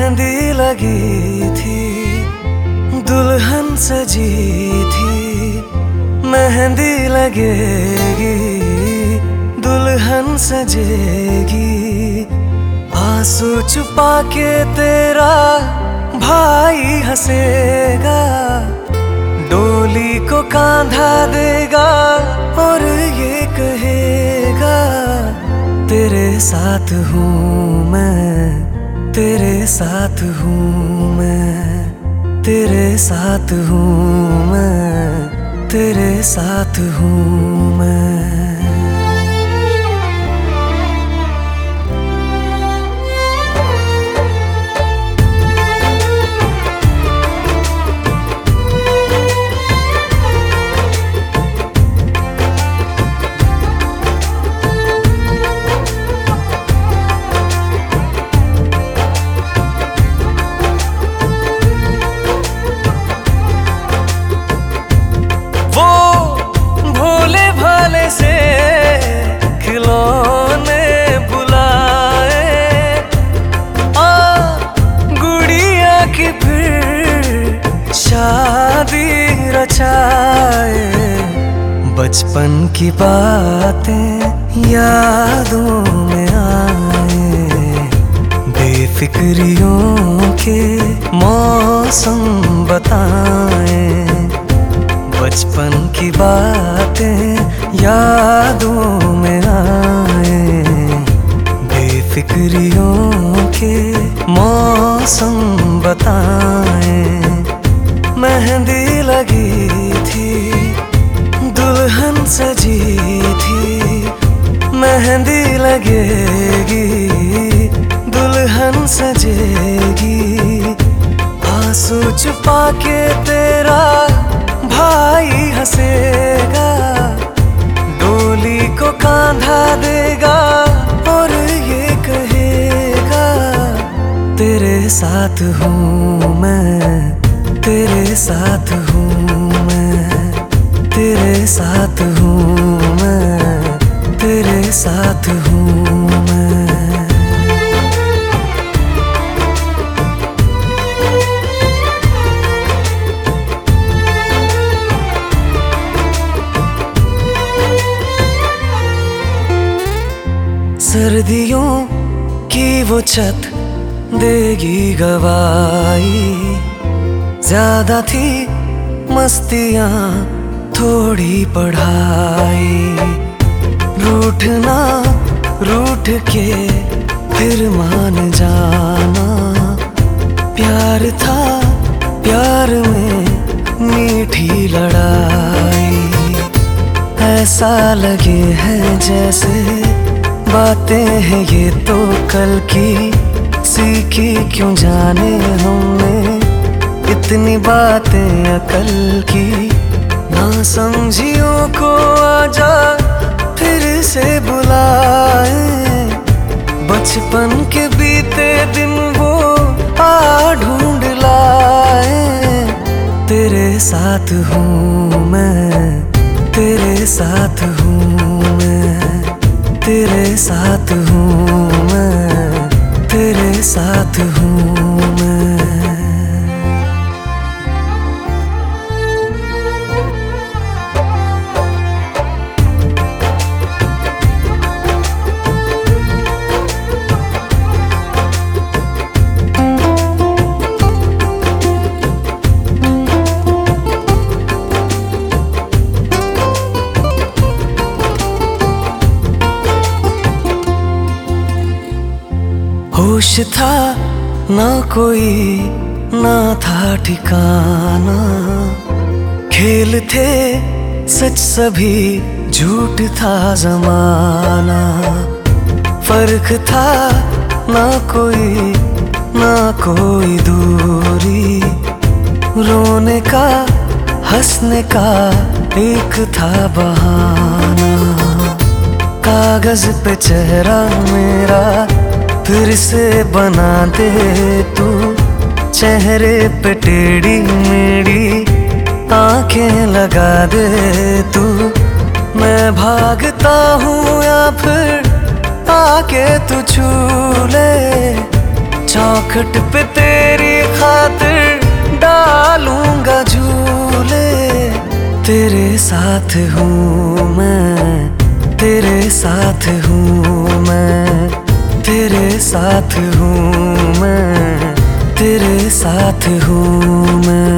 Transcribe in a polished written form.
मेहंदी लगी थी, दुल्हन सजी थी। मेहंदी लगेगी, दुल्हन सजेगी। आंसू छुपा के तेरा भाई हंसेगा, डोली को कांधा देगा और ये कहेगा तेरे साथ हूँ मैं, तेरे साथ हूँ मैं, तेरे साथ हूँ मैं, तेरे साथ हूँ मैं। से खिलौने बुलाए, गुड़िया की फिर शादी रचाए। बचपन की बातें यादों में आए, बेफिक्रियों के मौसम बताए। बचपन की बातें यादों में आए, बेफिक्रियों के मौसम बताए। मेहंदी लगी थी, दुल्हन सजी थी। मेहंदी लगेगी, दुल्हन सजेगी। आंसू छुपा के तेरा भाई हंसेगा, डोली को कांधा देगा और ये कहेगा तेरे साथ हूँ मैं, तेरे साथ हूँ मैं, तेरे साथ हूँ मैं, तेरे साथ हूँ मैं। सर्दियों की वो छत देगी गवाही, ज्यादा थी मस्तियाँ थोड़ी पढ़ाई। रूठना रूठ के फिर मान जाना, प्यार था प्यार में मीठी लड़ाई। ऐसा लगे है जैसे बातें हैं ये तो कल की, सीखी क्यों जाने हमने इतनी बातें अकल की। ना समझियों को आजा फिर से बुलाए, बचपन के बीते दिन वो आ ढूंढ लाए। तेरे साथ हूँ मैं, तेरे साथ हूँ मैं, तेरे साथ हूँ मैं, तेरे साथ हूँ मैं। होश था ना कोई, ना था ठिकाना। खेल थे सच सभी, झूठ था जमाना। फर्क था ना कोई, ना कोई दूरी। रोने का हंसने का एक था बहाना। कागज पे चेहरा मेरा फिर से बना दे तू, चेहरे पे टेढ़ी मेढ़ी आंखें लगा दे तू। मैं भागता हूँ या फिर आके तू छू ले, चौखट पे तेरी खातिर डालूंगा झूले। तेरे साथ हूँ मैं, तेरे साथ हूँ मैं, तेरे साथ हूँ मैं, तेरे साथ हूँ मैं।